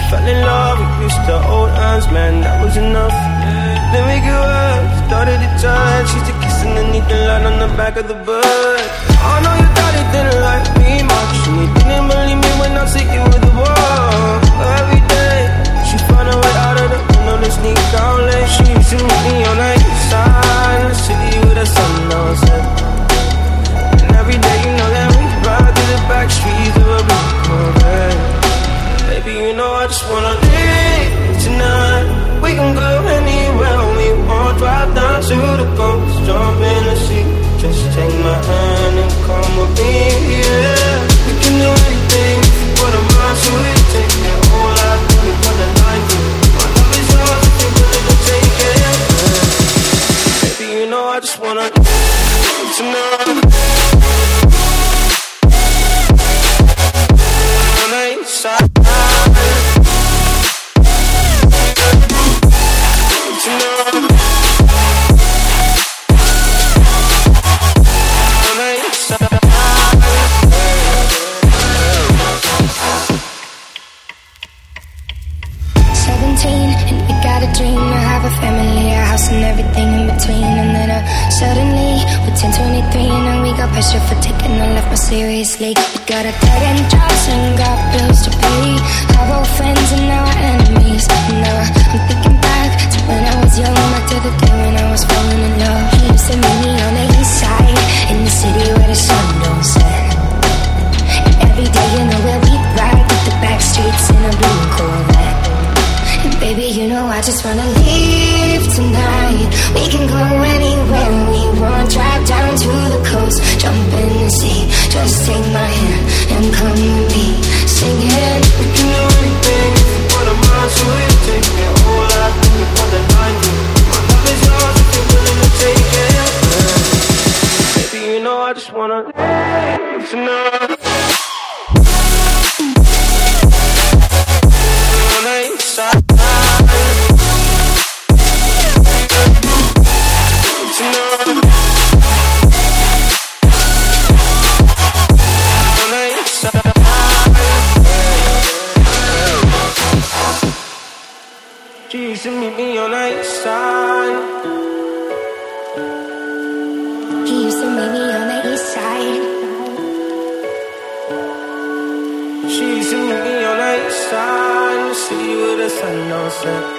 fell in love, we used to hold hands, man, that was enough. Then we grew up, started to touch. Used to kiss underneath the light on the back of the bus. I know you thought it didn't like me much, and you didn't believe me when I said you were the one. Every day, she found her way out of the window to sneak out late. She used to meet me on the east side of the city with the sun on set. And every day, you know that we ride through the back streets of a blue Corvette. Baby, you know I just wanna live tonight. We can go anywhere we want. Drive down to the coast, jump in the sea. Just take my hand and come with me, yeah. We can do anything for the mind, so we take it all out. We put the line through. My love is yours if you're willing to take it, yeah. Baby, you know I just wanna live tonight. On the east side. And everything in between, and then suddenly we're 10, 23, and now we got pressure for taking our life more seriously. We got a dead end jobs and got bills to pay. Our old friends and now our enemies. And now I'm thinking back to when I was young, back to the day when I was falling in love. He used to meet me on the east side, in the city where the sun don't set. And every day, you know where we ride with the back streets in a blue Corvette. And baby, you know I just wanna leave tonight. We can go anywhere we want. Drive down to the coast, jump in the sea. Just take my hand and come with me, singing. We can do anything for the mind, so we take it all out. We put the line through. My love is yours if you're willing to take it, yeah. Baby, you know I just wanna live tonight. On the east side. She used to meet me on the east side. He used to meet me on the east side. She used to meet me on the east side, in the city with the sun on set.